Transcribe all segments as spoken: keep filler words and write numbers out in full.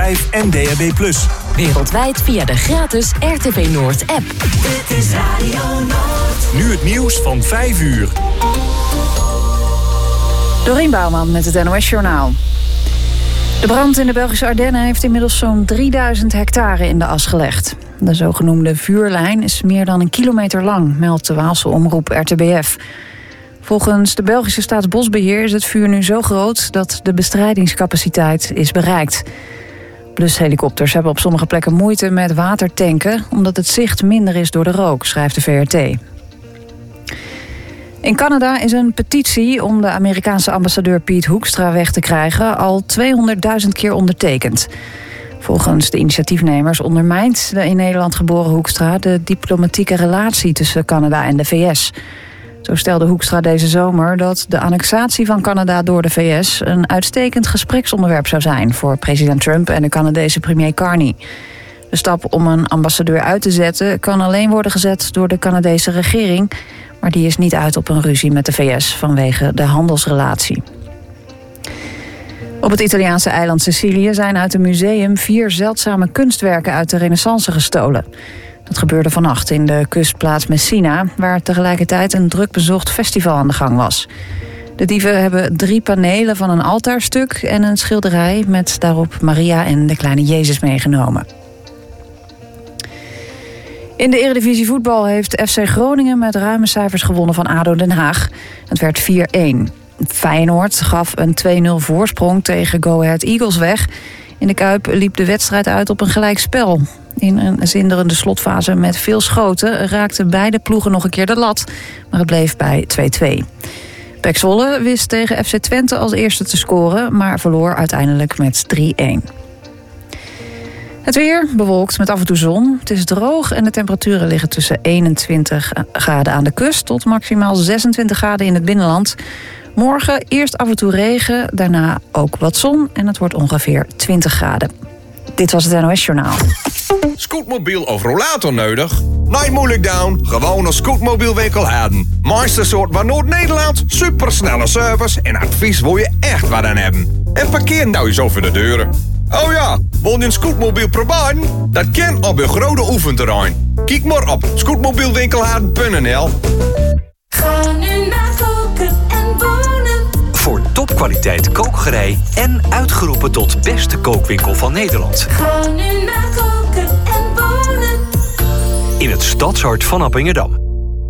vijf en D A B plus. Wereldwijd via de gratis R T V Noord app. Dit is Radio Noord. Nu het nieuws van vijf uur. Dorien Bouwman met het N O S-journaal. De brand in de Belgische Ardennen heeft inmiddels zo'n drieduizend hectare in de as gelegd. De zogenoemde vuurlijn is meer dan een kilometer lang, meldt de Waalse omroep R T B F. Volgens de Belgische Staatsbosbeheer is het vuur nu zo groot dat de bestrijdingscapaciteit is bereikt. Blushelikopters hebben op sommige plekken moeite met watertanken, omdat het zicht minder is door de rook, schrijft de V R T. In Canada is een petitie om de Amerikaanse ambassadeur Pete Hoekstra weg te krijgen al tweehonderdduizend keer ondertekend. Volgens de initiatiefnemers ondermijnt de in Nederland geboren Hoekstra de diplomatieke relatie tussen Canada en de V S. Zo stelde Hoekstra deze zomer dat de annexatie van Canada door de V S een uitstekend gespreksonderwerp zou zijn voor president Trump en de Canadese premier Carney. De stap om een ambassadeur uit te zetten kan alleen worden gezet door de Canadese regering, maar die is niet uit op een ruzie met de V S vanwege de handelsrelatie. Op het Italiaanse eiland Sicilië zijn uit een museum vier zeldzame kunstwerken uit de Renaissance gestolen. Dat gebeurde vannacht in de kustplaats Messina, waar tegelijkertijd een druk bezocht festival aan de gang was. De dieven hebben drie panelen van een altaarstuk en een schilderij met daarop Maria en de kleine Jezus meegenomen. In de Eredivisie voetbal heeft F C Groningen met ruime cijfers gewonnen van A D O Den Haag. Het werd vier-een. Feyenoord gaf een twee nul voorsprong tegen Go Ahead Eagles weg. In de Kuip liep de wedstrijd uit op een gelijkspel. In een zinderende slotfase met veel schoten raakten beide ploegen nog een keer de lat, maar het bleef bij twee-twee. P E C Zwolle wist tegen F C Twente als eerste te scoren, maar verloor uiteindelijk met drie-een. Het weer bewolkt met af en toe zon. Het is droog en de temperaturen liggen tussen eenentwintig graden aan de kust tot maximaal zesentwintig graden in het binnenland. Morgen eerst af en toe regen, daarna ook wat zon en het wordt ongeveer twintig graden. Dit was het N O S-journaal. Scootmobiel of rollator nodig? Nee, moeilijk down. Gewoon een scootmobielwinkel hebben. Mooiste soort van Noord-Nederland. Supersnelle service en advies wil je echt wat aan hebben. En parkeer nou eens over de deuren. Oh ja, wil je een scootmobiel proberen? Dat kan op je grote oefenterrein. Kijk maar op scootmobielwinkelhaarden punt n l. Ga nu naar Koken en Wonen. Voor topkwaliteit kookgerei en uitgeroepen tot beste kookwinkel van Nederland. Ga nu naar Koken en Wonen. In het stadshart van Appingedam.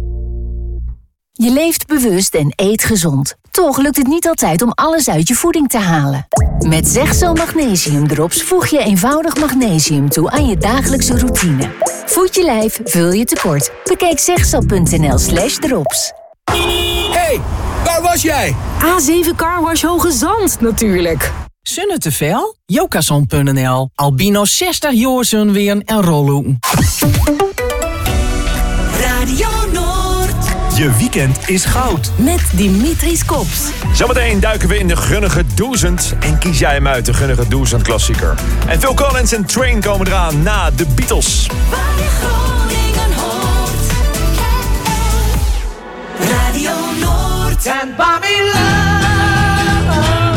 Je leeft bewust en eet gezond. Toch lukt het niet altijd om alles uit je voeding te halen. Met Zegzo Magnesium Drops voeg je eenvoudig magnesium toe aan je dagelijkse routine. Voed je lijf, vul je tekort. Bekijk zegzo punt n l slash drops. Hey, waar was jij? A zeven Carwash Hoge Zand, natuurlijk. Zonne te veel? Jokazon punt n l. Albino zestig jaar zonweren en rollen. Radio Noord. Je weekend is goud. Met Dimitris Kops. Zometeen duiken we in de gunnige duizend en kies jij hem uit, de gunnige duizend klassieker. En Phil Collins en Train komen eraan na de Beatles. Waar je Groningen hoort. Radio Noord. And Bobby love,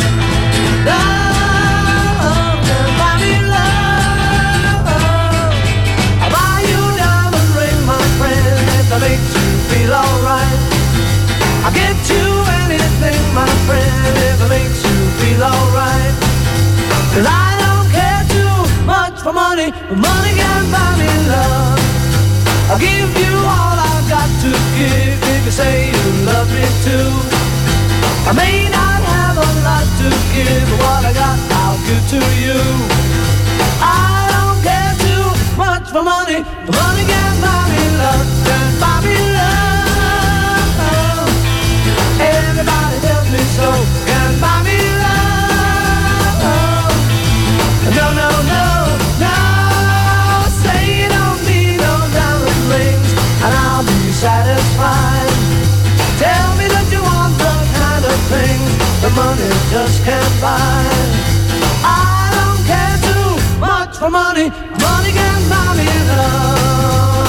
love, Bobby love. I'll buy you a diamond ring, my friend, if that makes you feel alright. I'll get you anything, my friend, if it makes you feel alright. 'Cause I don't care too much for money, but money can buy me love. I'll give you all I've got to give if you say you love me too. I may not have a lot to give, but what I got I'll give to you. I don't care too much for money, but money can buy me love, can buy me love. Everybody tells me so, can buy me love. No, no, no, no, say you don't need no diamond rings, and I'll be satisfied. Tell me that you want the kind of thing the money just can't buy. I don't care too much for money, money can buy me love.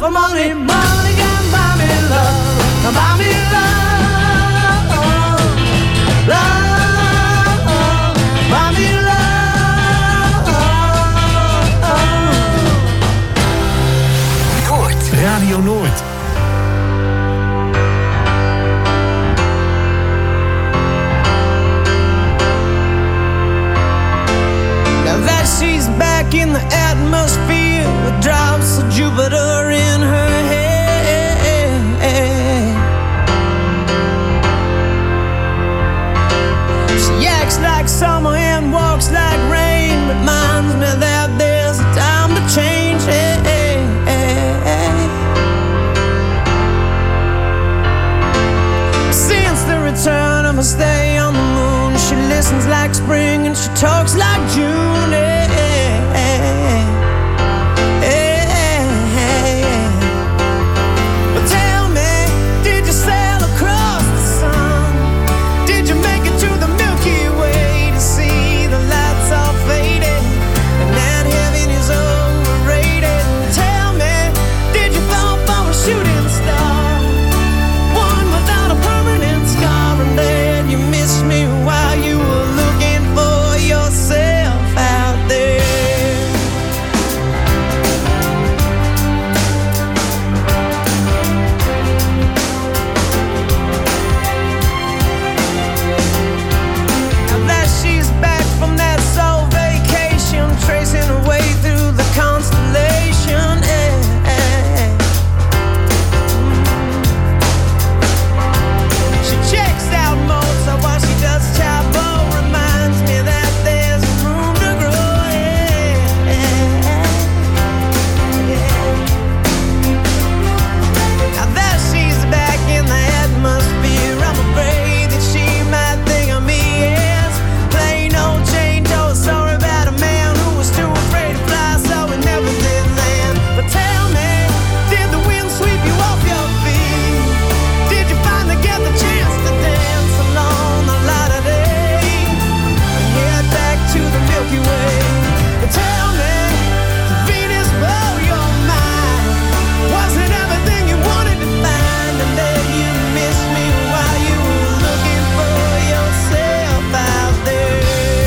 for money, money can buy me love, buy me love, love, buy me love. Noord. Radio Noord. That she's back in the atmosphere with drops of Jupiter in her head. She acts like summer and walks like rain, reminds me that there's a time to change. Since the return of her stay on the moon, she listens like spring and she talks like June. eh, eh, eh, eh, eh. But tell me, did you sail across the sun? Did you make it to the Milky Way to see the lights all faded and that heaven is overrated? Tell me, did you fall for a shooting star, one without a permanent scar, and then you missed me while you were looking for yourself out there? Now that she's back from that soul vacation, tracing her way through the constellation. eh, eh, eh. She checks out Mozart while she does Chabot, reminds me that there's room to grow. eh, eh, eh. Now that she's back in the atmosphere, I'm afraid that she might think of me as plain old Jane Doe, sorry about a man who was too afraid to fly, so he never did land. But tell me, did the wind sweep you off your feet? Did you finally get the chance to dance along the light of day and head back to the Milky Way? But tell me, did Venus blow your mind? Was it everything you wanted to find, and then you missed me while you were looking for yourself out there?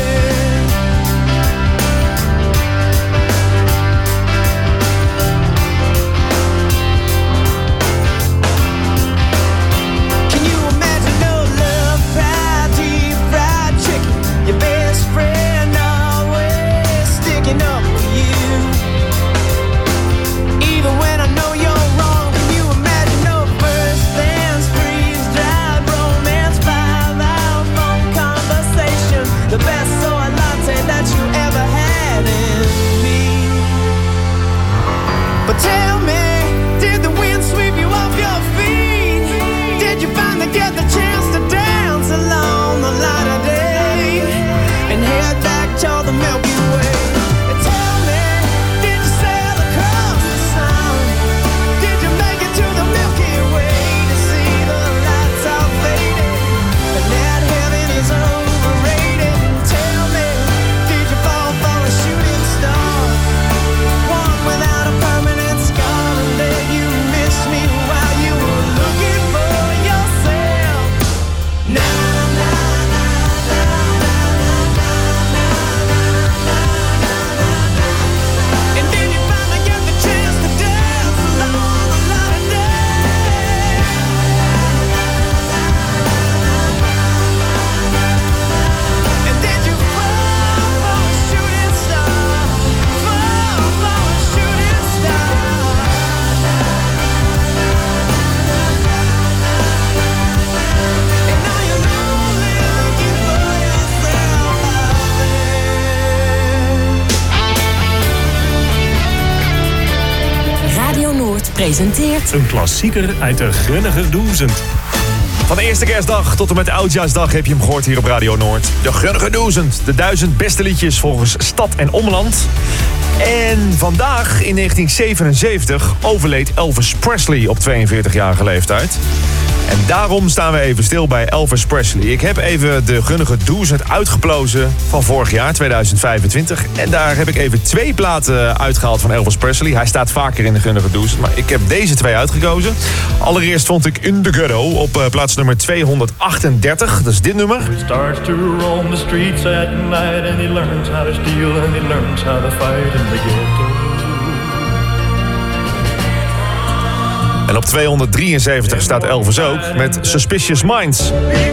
Can you imagine no love, fried deep fried chicken? Your best friend always sticking up for you, even when I know you're wrong. Can you imagine no first dance, freeze dried romance, five hour phone conversation, the best soy latte that you ever had in me? But tell me, did the wind sweep you off your feet? Did you finally get the chance to dance along the light of day and head back to the Milky Way? And tell me, did you sail across the sun? Did you make it to the Milky Way to see the lights all faded and that heaven is overrated? And tell me, did you fall for a shooting star, one without a permanent scar, and then you missed me while you were looking for yourself? Na na na na na na na na na. And then you finally get the chance to dance along the light of day. And then you fall for a shooting star, fall for a shooting star. And now you're only looking for yourself out there. Radio Noord presenteert Een klassieker uit de Grunnige Duizend. Van de eerste kerstdag tot en met Oudjaarsdag heb je hem gehoord hier op Radio Noord. De Grunnige Duizend. De duizend beste liedjes volgens stad en omland. En vandaag in negentien zevenenzeventig overleed Elvis Presley op tweeënveertigjarige leeftijd. En daarom staan we even stil bij Elvis Presley. Ik heb even de gunnige duizend uitgeplozen van vorig jaar, tweeduizend vijfentwintig. En daar heb ik even twee platen uitgehaald van Elvis Presley. Hij staat vaker in de gunnige duizend, maar ik heb deze twee uitgekozen. Allereerst vond ik In The Ghetto op uh, plaats nummer tweehonderdachtendertig. Dat is dit nummer. He starts to roam the streets at night and he learns how to steal and he learns how to fight in the ghetto. En op tweehonderddrieënzeventig staat Elvis ook met Suspicious Minds.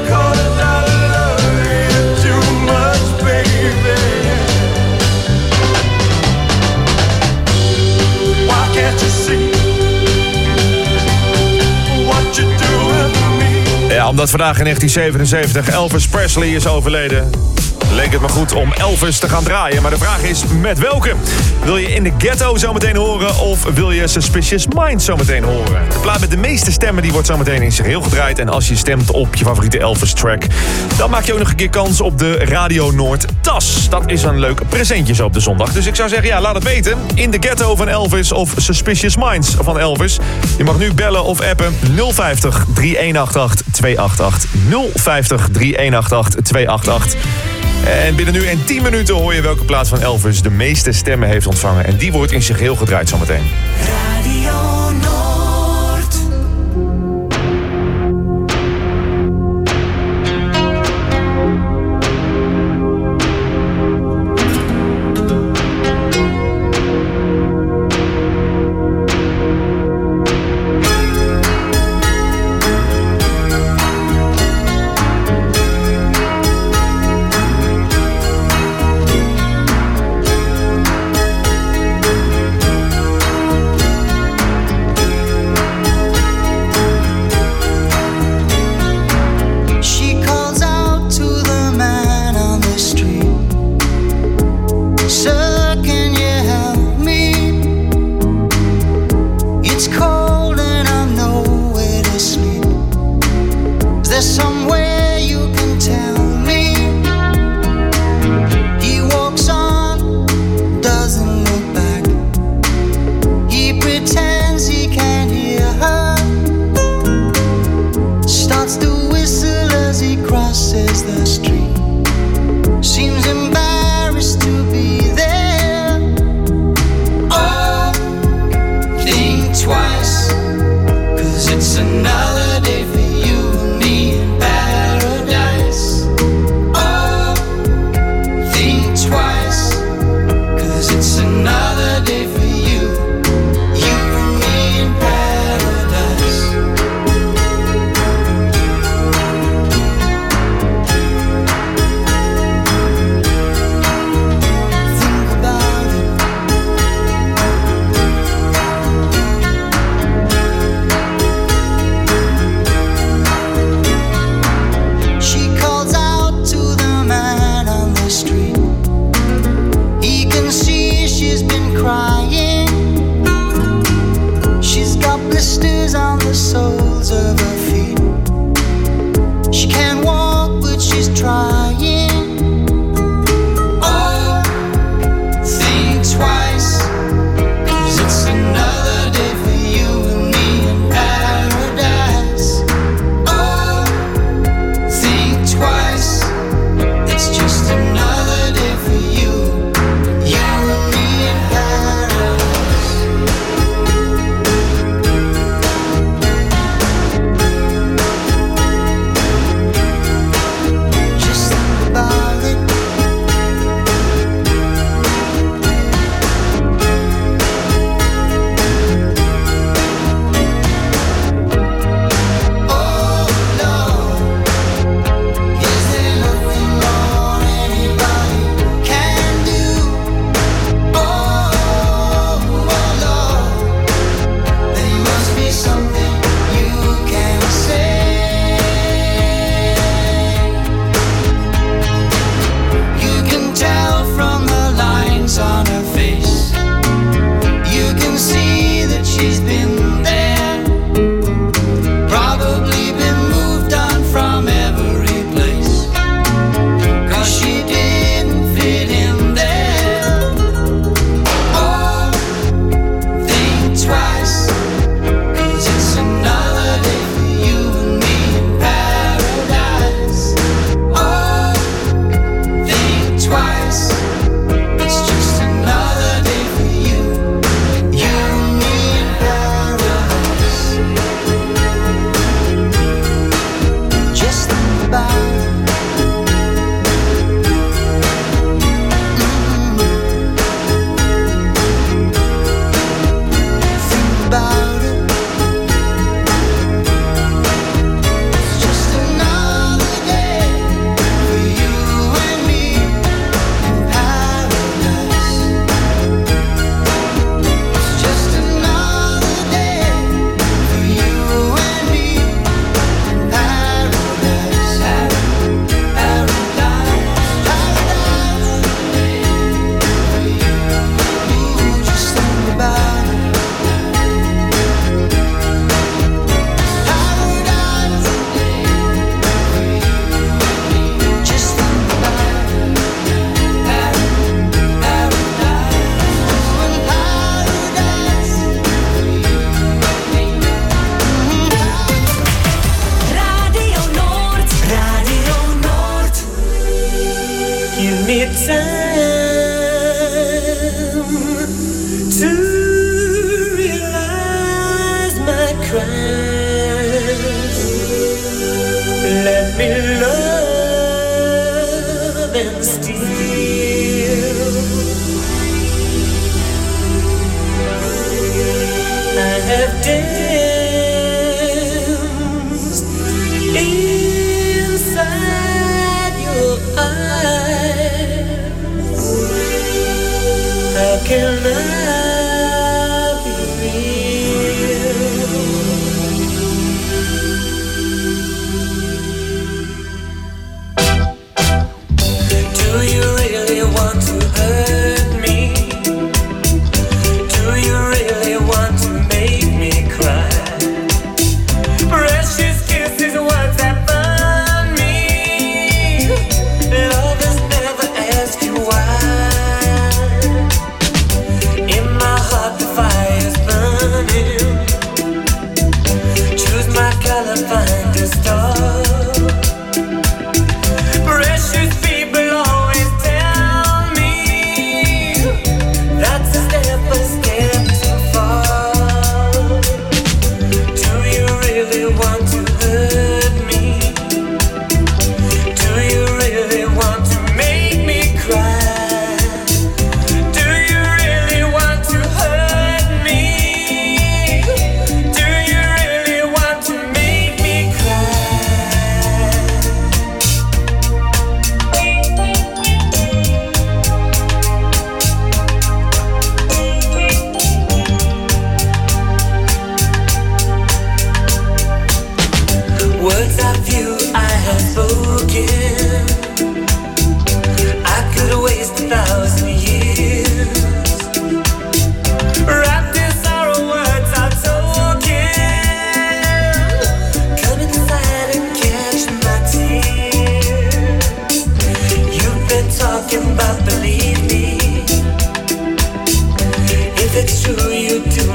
Ja, omdat vandaag in negentien zevenenzeventig Elvis Presley is overleden, leek het me goed om Elvis te gaan draaien. Maar de vraag is, met welke? Wil je In The Ghetto zometeen horen of wil je Suspicious Minds zometeen horen? De plaat met de meeste stemmen die wordt zometeen in zich heel gedraaid. En als je stemt op je favoriete Elvis track, dan maak je ook nog een keer kans op de Radio Noord tas. Dat is een leuk presentje zo op de zondag. Dus ik zou zeggen, ja, laat het weten. In The Ghetto van Elvis of Suspicious Minds van Elvis. Je mag nu bellen of appen nul vijftig, drie een acht acht, twee acht acht. nul vijftig, drie een acht acht, twee acht acht. En binnen nu en tien minuten hoor je welke plaat van Elvis de meeste stemmen heeft ontvangen. En die wordt in zich heel gedraaid zometeen. Radio Noord.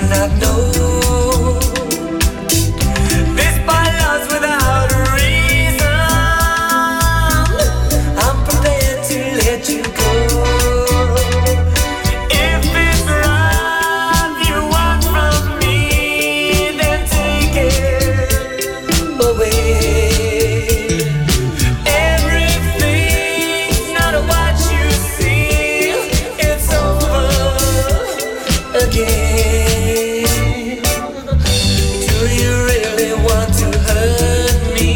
not know. This by love's without a reason. I'm prepared to let you go. If it's right you want from me, then take it away. Everything's not what you see. It's over again. Do you really want to hurt me?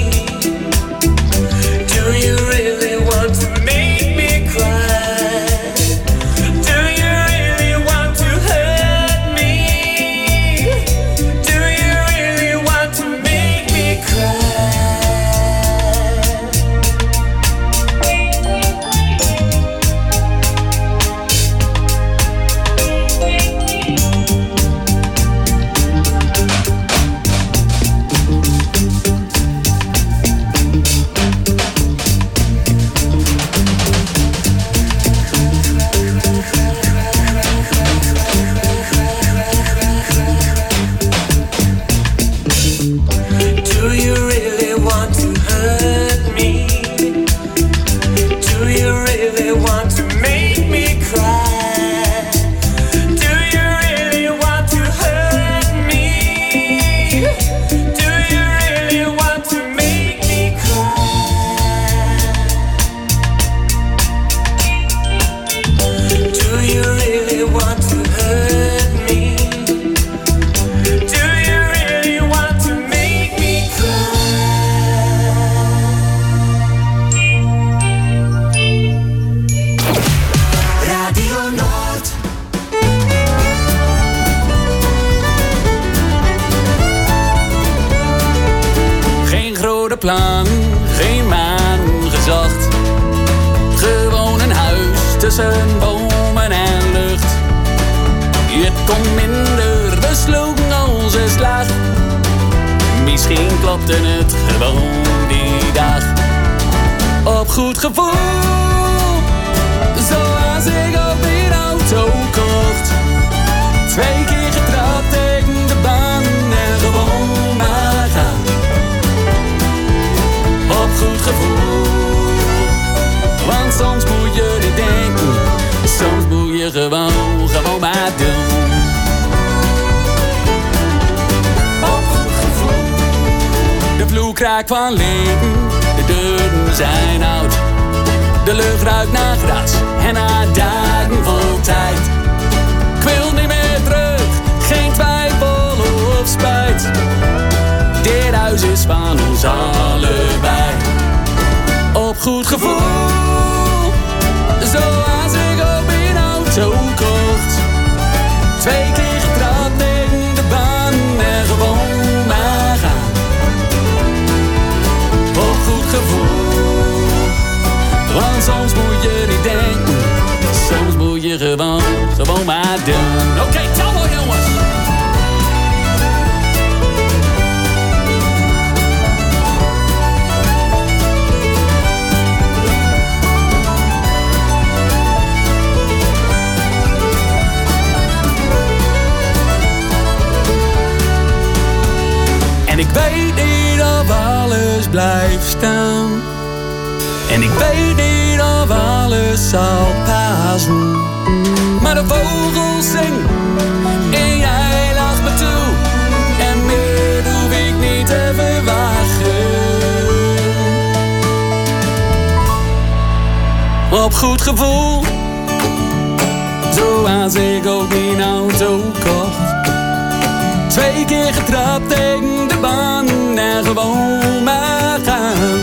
Do you really want to make me cry? Do you really want to hurt me? Do you really want to make me Do you really want to hurt me? Do you really want to make me cry? Do you really want to hurt me? Do you really want to make me cry? Do you really want to hurt me? Do you really want to make me Radio Noord. Geen grote plan, geen maan gezocht. Gewoon een huis tussen bomen en lucht. Het kon minder besloten als een slag. Misschien klopte het gewoon die dag. Op goed gevoel, zoals ik op die auto kocht. Twee keer getrapt tegen de baan en gewoon maar gaan. Op goed gevoel, want soms moet je niet denken. Soms moet je gewoon, gewoon maar doen. Op goed gevoel. De vloer kraakt van leven, de deuren zijn oud. De lucht ruikt naar gras en naar dagen vol tijd. Ik wil niet meer terug, geen twijfel of spijt. Dit huis is van ons allebei. Op goed gevoel, zoals ik op een auto kocht. Twee keer getrapt tegen de baan en gewoon maar gaan. Op goed gevoel, want soms moet je niet denken. Soms moet je gewoon, gewoon maar doen. Oké, okay, tel maar jongens. En ik weet niet of alles blijft staan. En ik weet niet of alles zal passen. Maar de vogels zingen en jij lacht me toe. En meer hoef ik niet te verwachten. Op goed gevoel, zoals ik ook mijn auto kocht. Twee keer getrapt tegen de baan en gewoon maar gaan.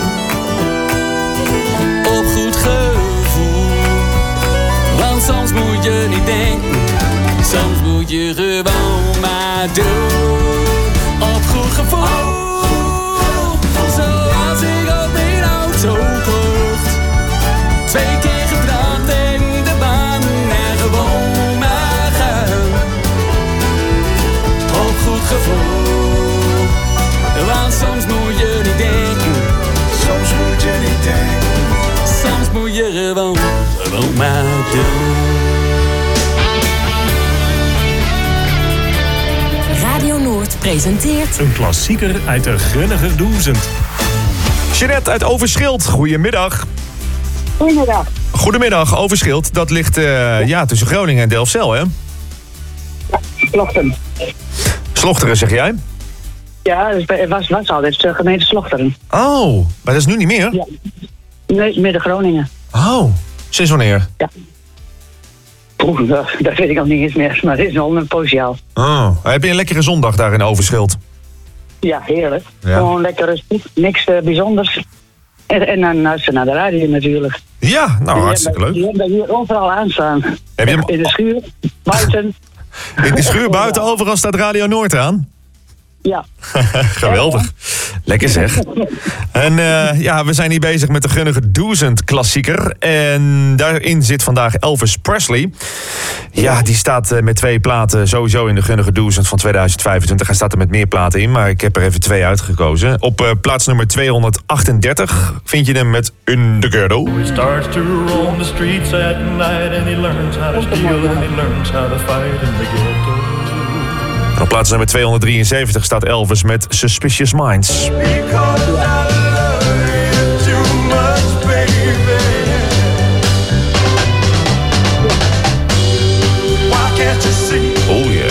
Op goed gevoel, want soms moet je niet denken. Soms moet je gewoon maar doen. Op goed gevoel, zoals ik op mijn auto kocht. Twee keer getrapt tegen de baan en gewoon maar gaan. Op goed gevoel, want soms moet je niet denken. Soms moet je niet denken. Soms moet je gewoon, gewoon maar doen. Radio Noord presenteert... Een klassieker uit de Grunniger Duizend. Jeanette uit Overschild, goedemiddag. Goedemiddag. Goedemiddag, Overschild. Dat ligt uh, ja, tussen Groningen en Delfzijl, hè? Ja, Slochteren. Slochteren, zeg jij? Ja, het was, was altijd de gemeente Slochteren. Oh, maar dat is nu niet meer? Ja. Nee, midden Groningen. Oh, sinds wanneer? Ja. Oeh, dat, dat weet ik nog niet eens meer, maar het is al een poosje al. Oh, heb je een lekkere zondag daar in Overschild? Ja, heerlijk. Ja. Gewoon lekker rustig, niks uh, bijzonders. En, en dan luisteren naar de radio natuurlijk. Ja, nou hartstikke leuk. Je hebt hier overal aanstaan. Heb je hem... In de schuur, buiten. In de schuur buiten overal staat Radio Noord aan? Ja. Geweldig. Lekker zeg. En uh, ja, we zijn hier bezig met de Grunniger Duizend klassieker. En daarin zit vandaag Elvis Presley. Ja, die staat uh, met twee platen sowieso in de Grunniger Duizend van tweeduizend vijfentwintig. Hij staat er met meer platen in, maar ik heb er even twee uitgekozen. Op uh, plaats nummer tweehonderdachtendertig vind je hem met In the Ghetto. He starts to roam the streets at night and he learns how to steal and he learns how to fight in the ghetto. En op plaats nummer tweehonderddrieënzeventig staat Elvis met Suspicious Minds. Oh yeah.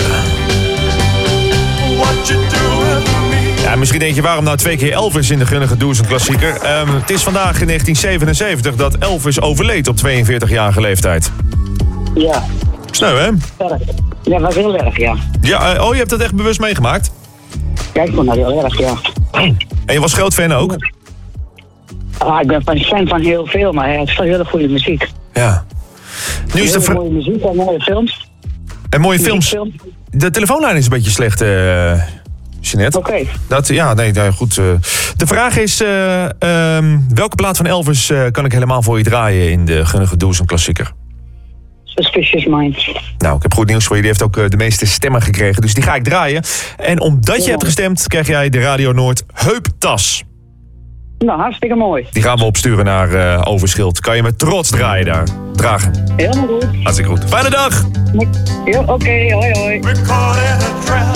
Ja, misschien denk je, waarom nou twee keer Elvis in de Grunniger Duizend klassieker? Um, het is vandaag in negentien zevenenzeventig dat Elvis overleed op tweeënveertigjarige leeftijd. Ja. Sneu, hè? Erg. Ja, was heel erg, ja. Ja, uh, oh, je hebt dat echt bewust meegemaakt? Ja, ik vond dat heel erg, ja. En je was groot fan ook? Ah, ik ben fan, fan van heel veel, maar hij heeft veel hele goede muziek. Ja. Nu is de vra- mooie muziek en mooie films. En mooie films. De telefoonlijn is een beetje slecht, uh, Jeanette. Oké. Okay. Dat, ja, nee, nee goed. Uh. De vraag is, uh, um, welke plaat van Elvis uh, kan ik helemaal voor je draaien in de Grunniger Duizend klassieker? Suspicious Minds. Nou, ik heb goed nieuws voor je. Die heeft ook uh, de meeste stemmen gekregen, dus die ga ik draaien. En omdat je hebt gestemd, krijg jij de Radio Noord heuptas. Nou, hartstikke mooi. Die gaan we opsturen naar uh, Overschild. Kan je met trots draaien daar, dragen. Helemaal goed. Hartstikke goed. Fijne dag! Ja, oké, okay, hoi hoi. We're caught in a trap.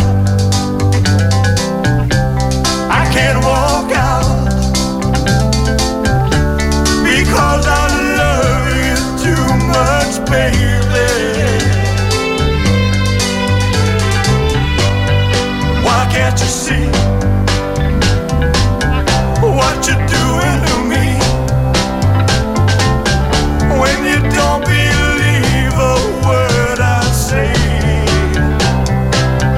I can't walk out because I love you too much, baby. Why can't you see what you're doing to me? When you don't believe a word I say,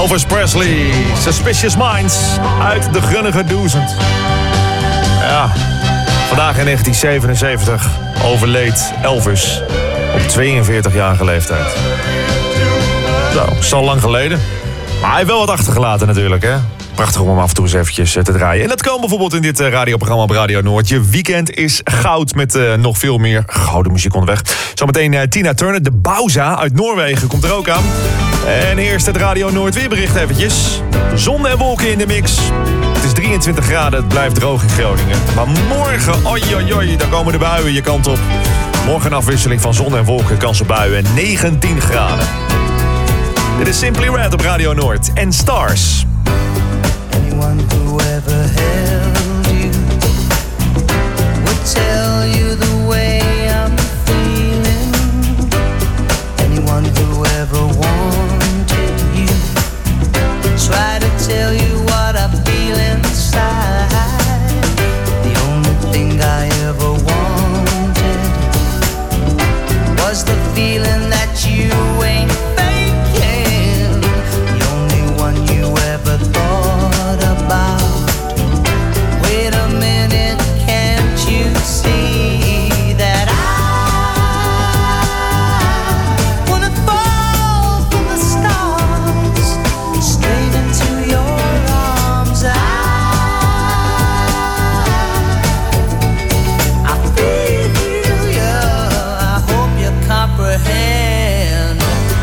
Elvis Presley, Suspicious Minds, uit de grunnige duizend. Ja, vandaag in negentien zevenenzeventig overleed Elvis op tweeënveertigjarige leeftijd. Zo, is al lang geleden. Maar hij heeft wel wat achtergelaten natuurlijk, hè. Prachtig om hem af en toe eens eventjes te draaien. En dat kan bijvoorbeeld in dit radioprogramma op Radio Noord. Je weekend is goud met uh, nog veel meer gouden muziek onderweg. Zometeen uh, Tina Turner, de Bauza uit Noorwegen, komt er ook aan. En eerst het Radio Noord weerbericht eventjes. Zon en wolken in de mix. Het is drieëntwintig graden, het blijft droog in Groningen. Maar morgen, oi oi oi, daar komen de buien je kant op. Morgen een afwisseling van zon en wolken, kans op buien en negentien graden. Dit is Simply Red op Radio Noord en Stars. Anyone who ever held you would tell you the way I'm feeling. Anyone who ever wanted you try to tell you what I feel inside. The only thing I ever wanted was the feeling that you ain't faking. The only one you ever thought about. Wait a minute, can't you see that I wanna fall from the stars straight into your arms? I, I feel you, I hope you comprehend.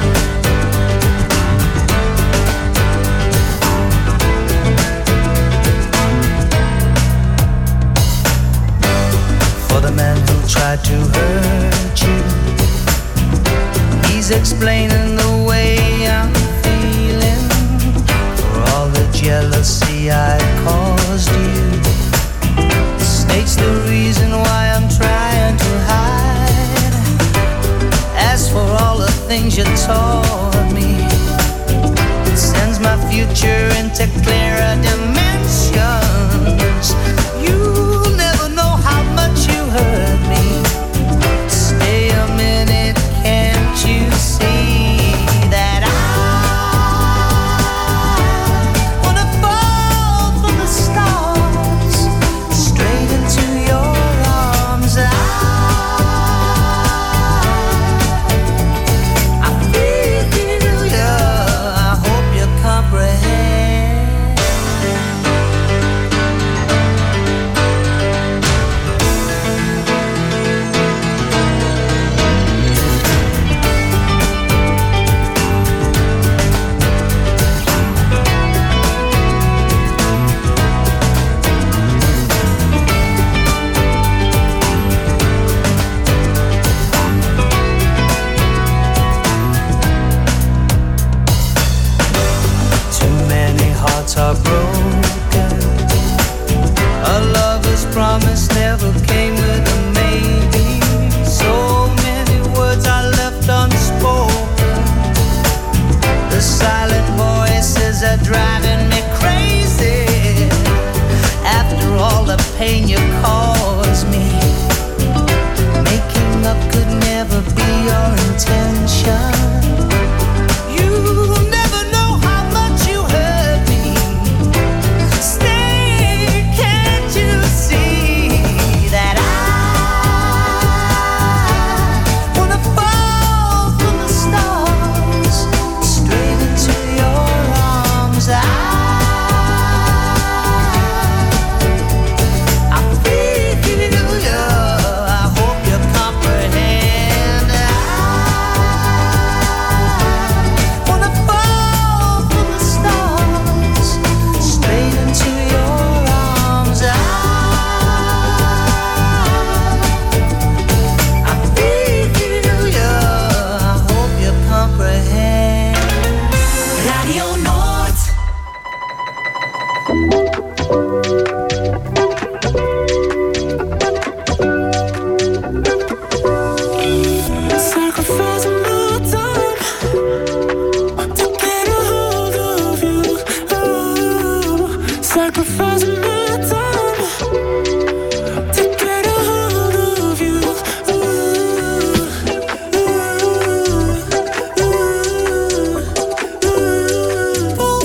For the man who tried to hurt you, he's explaining the way I'm feeling. For all the jealousy I caused you, states the reason why I'm trying to hide. As for all the things you taught me, it sends my future into clearer dimensions. You'll never know how much you hurt me. Stay a minute, can't you see that I wanna fall from the stars straight into your arms? I, I feel you, I hope you comprehend. Too many hearts are broken. A lover's promise never came with a maybe. So many words are left unspoken. The silent voices are driving me crazy. After all the pain you caused me, making up could never be your intention. You'll never know how much you hurt me. Stay, can't you see that I wanna fall from the stars straight into your arms? I, I feel you, I hope you comprehend. I wanna fall from the stars straight into your arms. I, I feel you, I hope you comprehend. Radio Noord. Sacrificing my time to get a hold of you. Oh, sacrificing my time to get a hold of you. Ooh, ooh, ooh, ooh.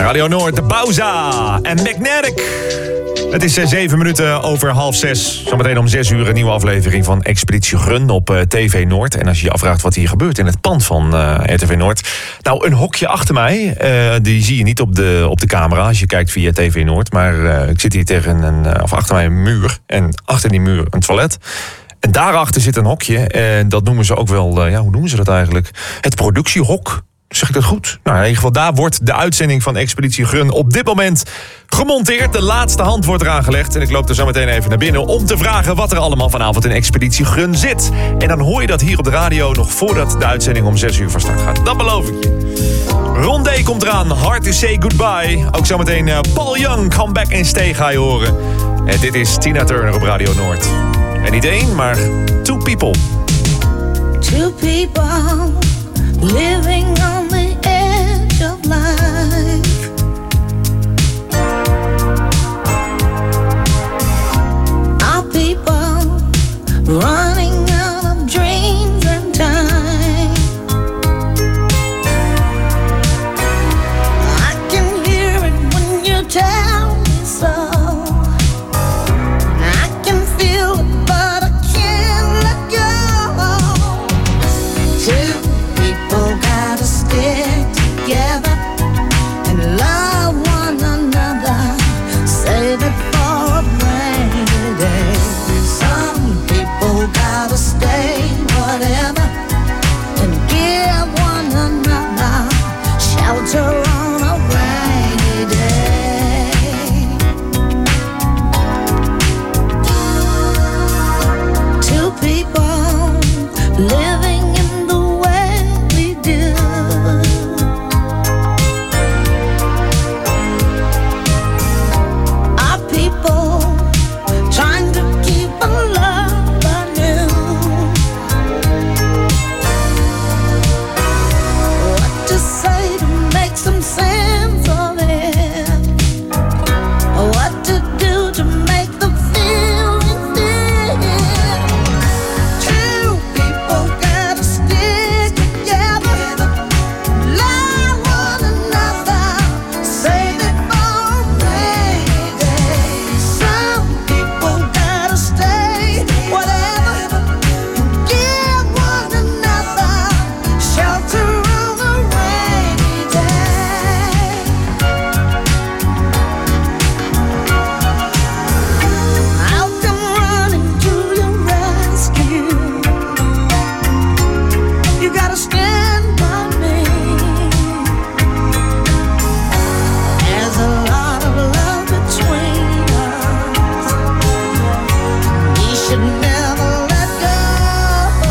Radio Noord, de Bauza en Magnetic. Het is zeven minuten over half zes. Zometeen om zes uur een nieuwe aflevering van Expeditie Grun op uh, T V Noord. En als je je afvraagt wat hier gebeurt in het pand van uh, R T V Noord. Nou, een hokje achter mij, uh, die zie je niet op de, op de camera als je kijkt via T V Noord. Maar uh, ik zit hier tegen een, uh, of achter mij een muur en achter die muur een toilet. En daarachter zit een hokje en dat noemen ze ook wel, uh, ja, hoe noemen ze dat eigenlijk? Het productiehok. Zeg ik dat goed? Nou, in ieder geval, daar wordt de uitzending van Expeditie Grun op dit moment gemonteerd. De laatste hand wordt eraan gelegd. En ik loop er zo meteen even naar binnen om te vragen wat er allemaal vanavond in Expeditie Grun zit. En dan hoor je dat hier op de radio nog voordat de uitzending om zes uur van start gaat. Dat beloof ik je. Rondé komt eraan. Hard to say goodbye. Ook zometeen uh, Paul Young, Come Back and Stay ga je horen. En dit is Tina Turner op Radio Noord. En niet één, maar two people. Two people living on the edge of life. Our people running out of dreams and time. I can hear it when you tell me so. I can feel it, but I can't let go. Two people gotta stick together and love one another. Save it for a rainy day. Some people gotta stay whatever and give one another shelter on a rainy day. Two people living in the way we do. Our people trying to keep a love anew. What to say to make some sense of it? What to do to make the feeling fit? Two people gotta stick together, love one another, save it for a rainy day. Some people gotta stay whatever, give one another shelter on a rainy day. I'll come running to your rescue. You gotta stand by me. There's a lot of love between us. We should never let go.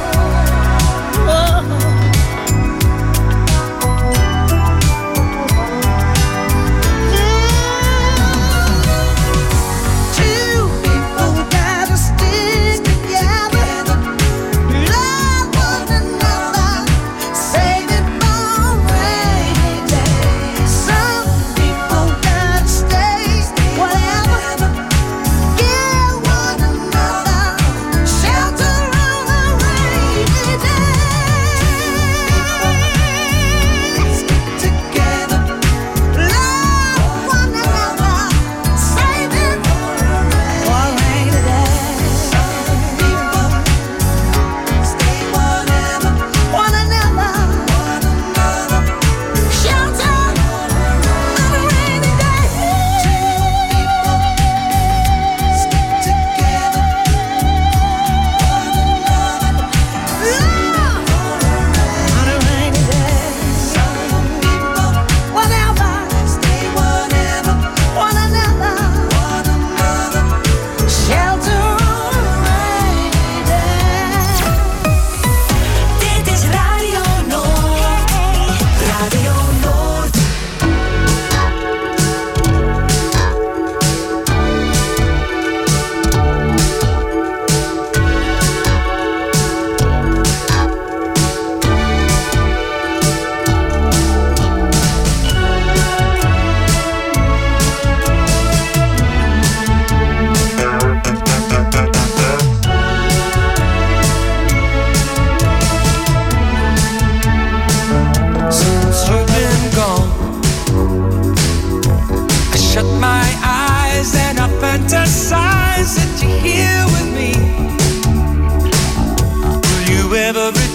Two people gotta stick together, love one another, save it for a rainy day. Some people gotta stay whatever, give one another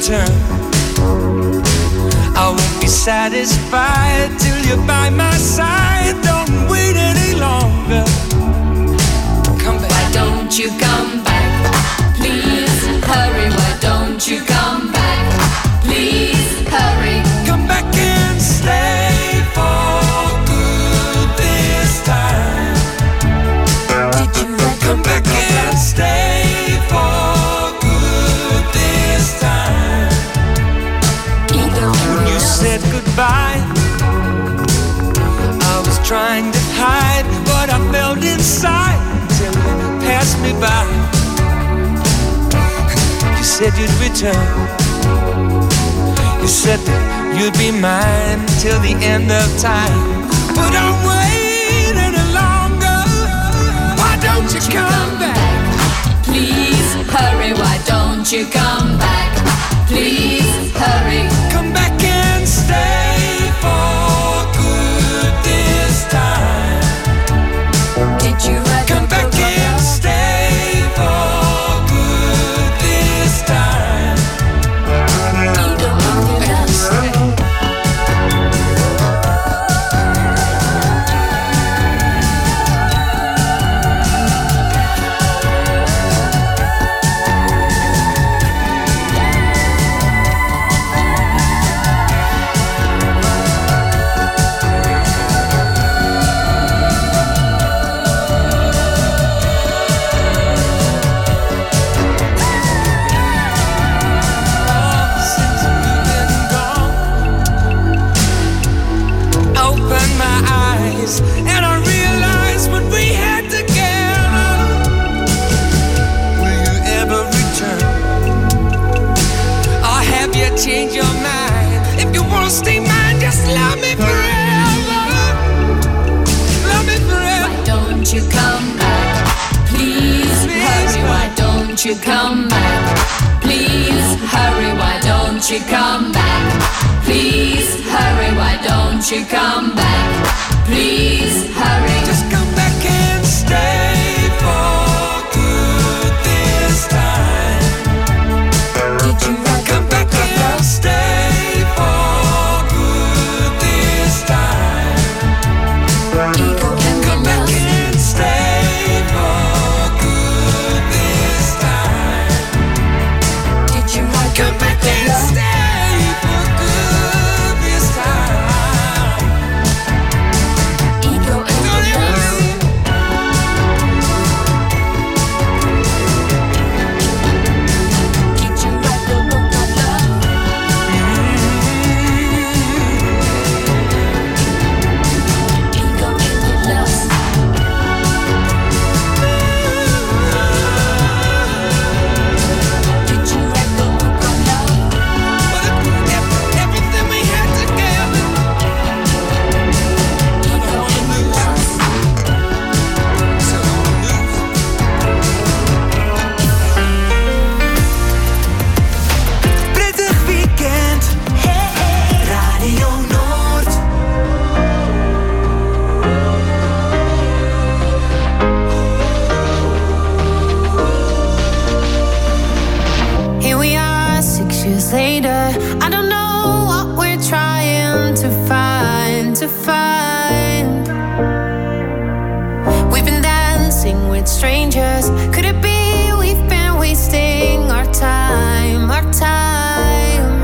return. I won't be satisfied till you're by my side. Don't wait any longer. Come back. Why don't you come back? Please hurry. Why don't you come back? Please hurry. Come back and stay for good this time. Did you come back and stay for good this time? When you said goodbye, I was trying to hide what I felt inside until you passed me by. You said you'd return. You said that you'd be mine till the end of time. But I'm waiting any longer. Why don't you come back? Please hurry. Why don't you come back? Please hurry. Come back and stay for good this time. Did you ever come back and stay for good this time? And I realized what we had together. Will you ever return? Or have you changed your mind? If you wanna stay mine, just love me forever. Love me forever. Why don't you come back? Please hurry. Why don't you come back? Please hurry. Why don't you come back? Please hurry. Why don't you come back? Please hurry. Just come back and stay for good this time. Did you come back and stay for good this time? Come back and stay for good this time. Did you come back and stay for good this time? Strangers, could it be we've been wasting our time, our time?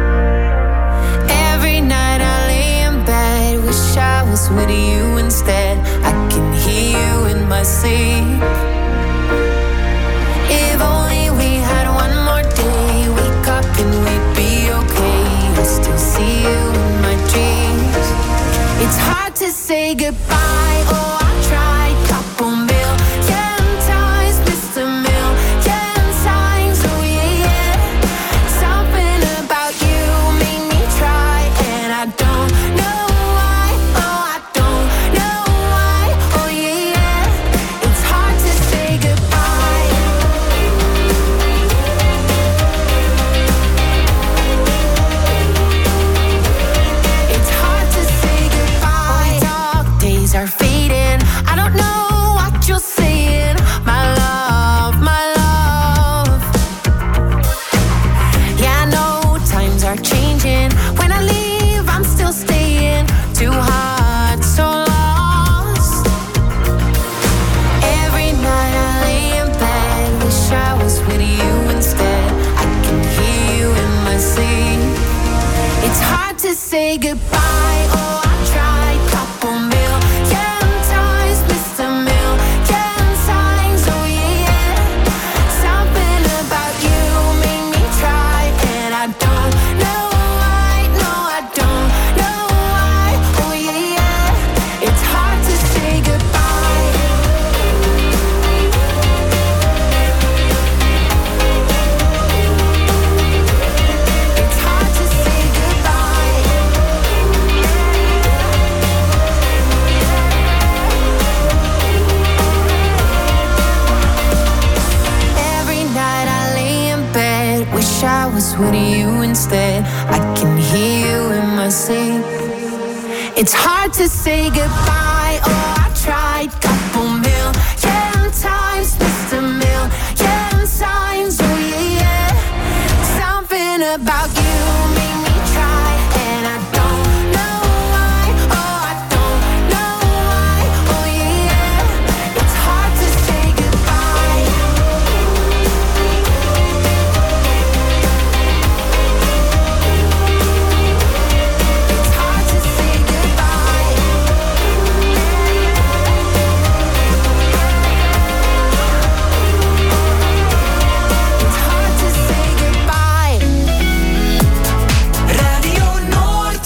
Every night I lay in bed, wish I was with you instead. I can hear you in my sleep. If only we had one more day, wake up and we'd be okay. I still see you in my dreams. It's hard to say goodbye, oh I tried, couple mil. It's say goodbye. Oh, I tried couple million times, missed a million times. Oh yeah, yeah. Something about you made me try, and I don't know why. No, I don't know why. Oh yeah, yeah. It's hard to say goodbye. It's hard to say goodbye. Every night I lay in bed, wish I was with you instead. I can hear you in my sleep. It's hard to say goodbye. Oh, I tried couple million times, missed a million times. Oh yeah, yeah. Something about you made me try, and I don't know why. Oh, I don't know why. Oh yeah, yeah. It's hard to say goodbye. It's hard to say goodbye. It's hard to say goodbye. Radio Noord.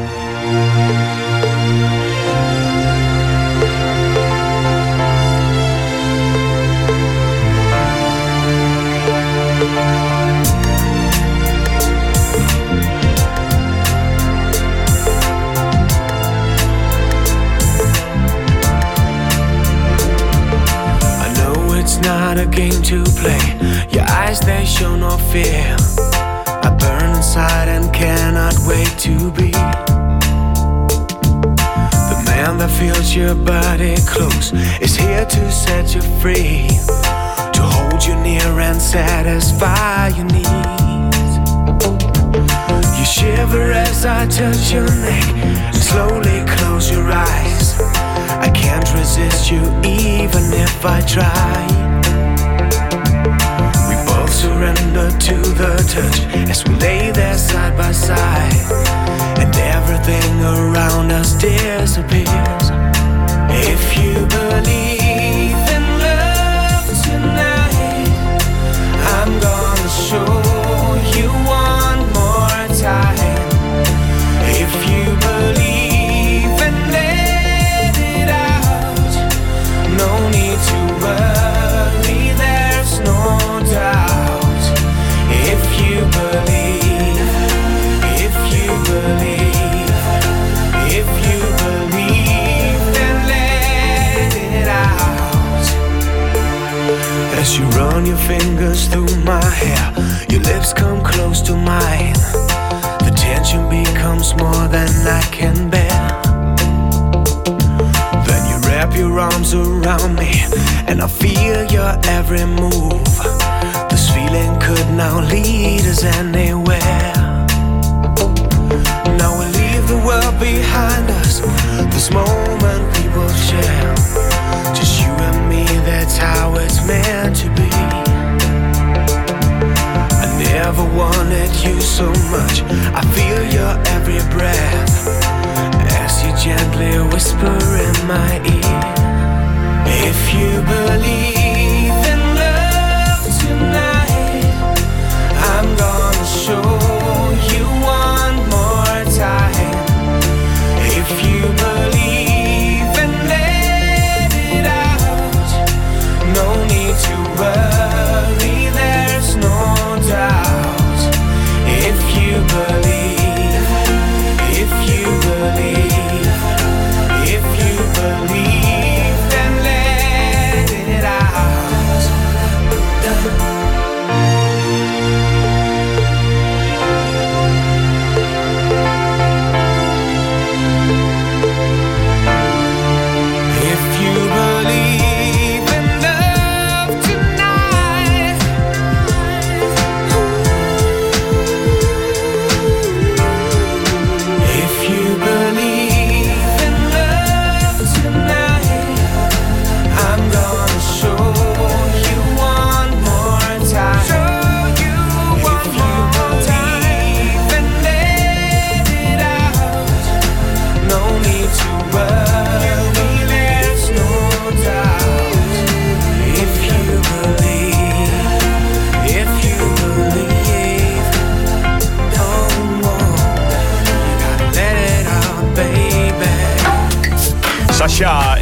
I know it's not a game to play. Your eyes, they show no fear. I burn inside and cannot wait to be the man that feels your body close, is here to set you free, to hold you near and satisfy your needs. You shiver as I touch your neck and slowly close your eyes. I can't resist you even if I try. We both surrender to the touch as we lay there side by side, and everything around us disappears. If you believe in love tonight, I'm gonna show you one more time. If you believe and let it out, no need to worry, there's no doubt. If you believe, if you believe, if you believe, then let it out. As you run your fingers through my hair, your lips come close to mine. The tension becomes more than I can bear. Then you wrap your arms around me, and I feel your every move. This feeling could now lead us anywhere. Now we leave the world behind us. This moment we will share, just you and me, that's how it's meant to be. I never wanted you so much. I feel your every breath as you gently whisper in my ear. If you believe in love tonight, I'm gonna show you one more time. If you believe and let it out, no need to worry, there's no doubt. If you believe, if you believe, if you believe, then let it out.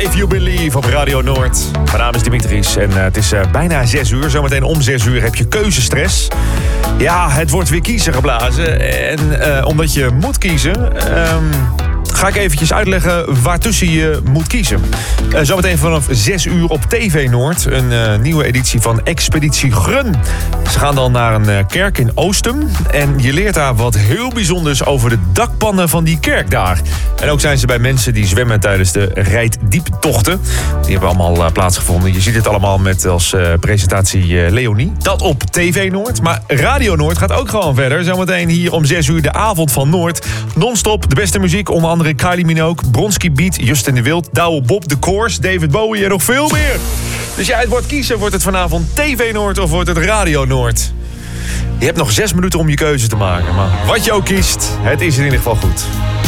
If You Believe op Radio Noord. Mijn naam is Dimitris en uh, het is uh, bijna zes uur. Zometeen om zes uur heb je keuzestress. Ja, het wordt weer kiezen geblazen. En uh, omdat je moet kiezen... Um, ga ik eventjes uitleggen waartussen je moet kiezen. Uh, zometeen vanaf zes uur op T V Noord. Een uh, nieuwe editie van Expeditie Grun. Ze gaan dan naar een uh, kerk in Oostum. En je leert daar wat heel bijzonders over de dakpannen van die kerk daar. En ook zijn ze bij mensen die zwemmen tijdens de Rijddieptochten. Die hebben allemaal uh, plaatsgevonden. Je ziet het allemaal met als uh, presentatie uh, Leonie. Dat op T V Noord. Maar Radio Noord gaat ook gewoon verder. Zometeen hier om zes uur de avond van Noord. Non-stop de beste muziek. Onder andere Kylie Minogue, Bronski Beat, Justin de Wild, Douwe Bob, The Course, David Bowie en nog veel meer. Dus ja, het wordt kiezen. Wordt het vanavond T V Noord of wordt het Radio Noord? Je hebt nog zes minuten om je keuze te maken. Maar wat je ook kiest, het is in ieder geval goed.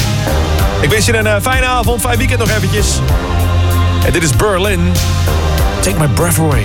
Ik wens je een uh, fijne avond, fijn weekend nog eventjes. En dit is Berlin. Take my breath away.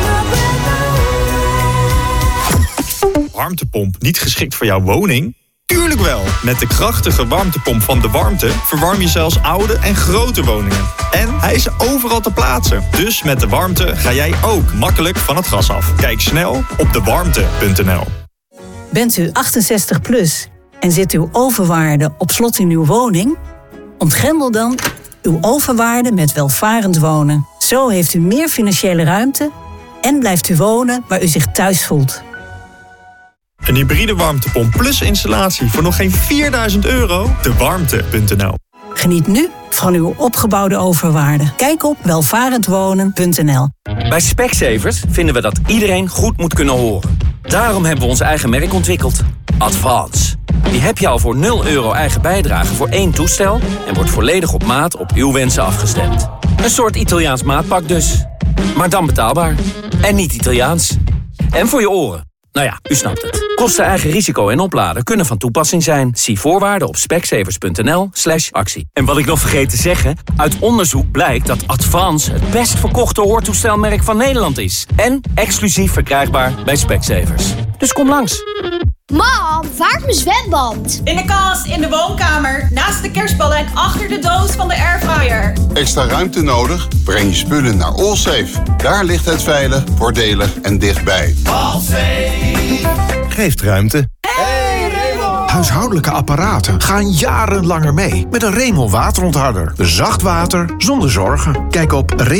warmtepomp niet geschikt voor jouw woning? Tuurlijk wel. Met de krachtige warmtepomp van De Warmte verwarm je zelfs oude en grote woningen. En hij is overal te plaatsen. Dus met De Warmte ga jij ook makkelijk van het gas af. Kijk snel op de warmte punt n l. Bent u achtenzestig plus en zit uw overwaarde op slot in uw woning? Ontgrendel dan uw overwaarde met welvarend wonen. Zo heeft u meer financiële ruimte en blijft u wonen waar u zich thuis voelt. Een hybride warmtepomp plus installatie voor nog geen vierduizend euro? de warmte punt n l. Geniet nu van uw opgebouwde overwaarde. Kijk op welvarendwonen punt n l. Bij Specsavers vinden we dat iedereen goed moet kunnen horen. Daarom hebben we ons eigen merk ontwikkeld. Advance. Die heb je al voor nul euro eigen bijdrage voor één toestel en wordt volledig op maat op uw wensen afgestemd. Een soort Italiaans maatpak dus. Maar dan betaalbaar. En niet Italiaans. En voor je oren. Nou ja, u snapt het. Kosten, eigen risico en opladen kunnen van toepassing zijn. Zie voorwaarden op specsavers punt n l slash actie. En wat ik nog vergeet te zeggen, uit onderzoek blijkt dat Advance het best verkochte hoortoestelmerk van Nederland is. En exclusief verkrijgbaar bij Specsavers. Dus kom langs. Mam, waar is mijn zwemband? In de kast, in de woonkamer, naast de kerstballen en achter de doos van de airfryer. Extra ruimte nodig? Breng je spullen naar Allsafe. Daar ligt het veilig, voordelig en dichtbij. Allsafe geeft ruimte. Hey Raymond! Huishoudelijke apparaten gaan jarenlanger mee met een Raymond waterontharder. Zacht water zonder zorgen. Kijk op